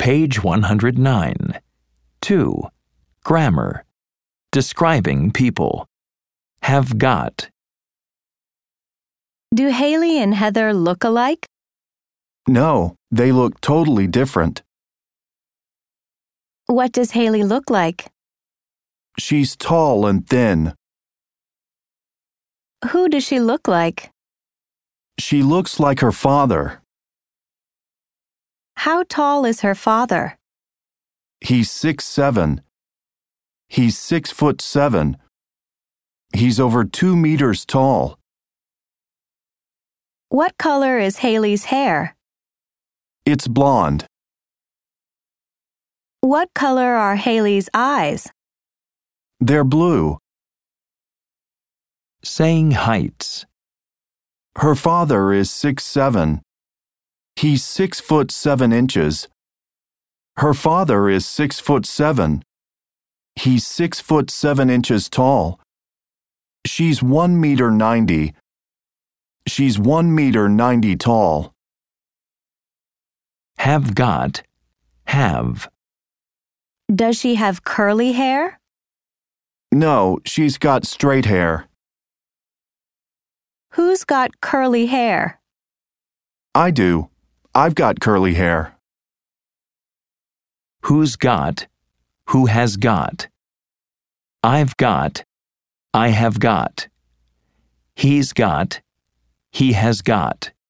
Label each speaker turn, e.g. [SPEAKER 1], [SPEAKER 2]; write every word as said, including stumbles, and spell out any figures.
[SPEAKER 1] Page one hundred nine. two. Grammar. Describing people. Have got.
[SPEAKER 2] Do Haley and Heather look alike?
[SPEAKER 3] No, they look totally different.
[SPEAKER 2] What does Haley look like?
[SPEAKER 3] She's tall and thin.
[SPEAKER 2] Who does she look like?
[SPEAKER 3] She looks like her father.
[SPEAKER 2] How tall is her father?
[SPEAKER 3] He's six seven. He's six foot seven. He's over two meters tall.
[SPEAKER 2] What color is Haley's hair?
[SPEAKER 3] It's blonde.
[SPEAKER 2] What color are Haley's eyes?
[SPEAKER 3] They're blue.
[SPEAKER 1] Saying heights.
[SPEAKER 3] Her father is six seven. He's six foot seven inches. Her father is six foot seven. He's six foot seven inches tall. She's one meter ninety. She's one meter ninety tall.
[SPEAKER 1] Have got. Have.
[SPEAKER 2] Does she have curly hair?
[SPEAKER 3] No, she's got straight hair.
[SPEAKER 2] Who's got curly hair?
[SPEAKER 3] I do. I've got curly hair.
[SPEAKER 1] Who's got. Who has got. I've got. I have got. He's got. He has got.